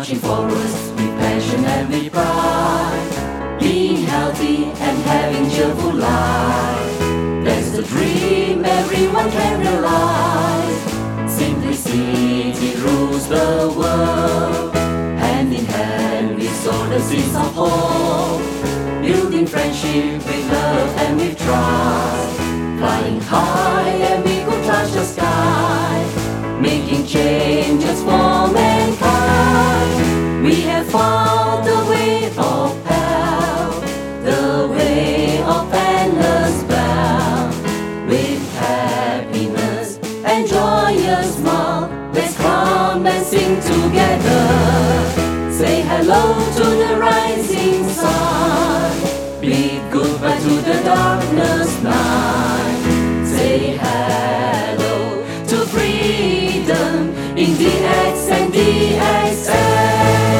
marching forwards with passion and with pride, being healthy and having cheerful life. That's the dream everyone can realize. Simplicity rules the world. Hand in hand we sow the seeds of hope, building friendship with love and with trust. Flying high and we could touch the sky, making changes for mankind. We have found the way of health, the way of endless wealth. With happiness and joyous smile, let's come and sing together. Say hello to the rising sun, bid goodbye to the darkness night. Say hello to freedom in DX and DXN.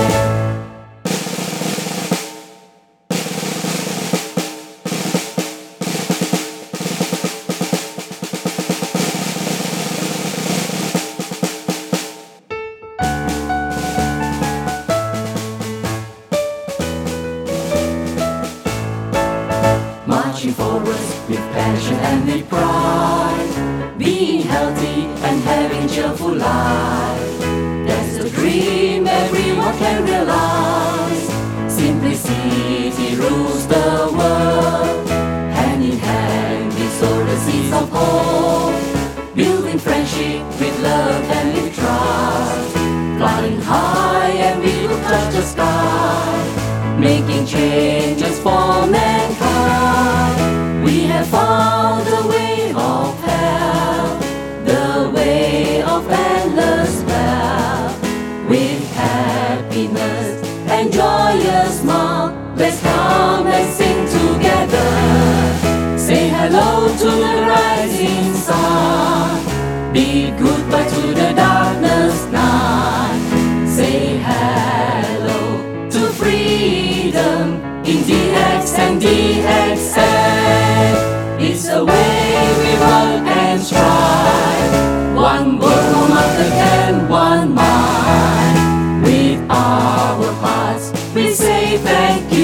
Marching forwards with passion and with pride, being healthy and having cheerful life. That's the dream everyone can realize. Simplicity rules the world. Hand in hand we sow the seeds of hope, building friendship with love and with trust. Flying high and we will touch the sky, making changes for mankind. We have found the way of health, the way of endless wealth. With happiness and joyous smile, let's come and sing together. Say hello to the rising sun, bid goodbye to the darkness night. Say hello to freedom in DX and DXN. It's a way we work and strive, one world, one mother and one mind. With our hearts we say thank you.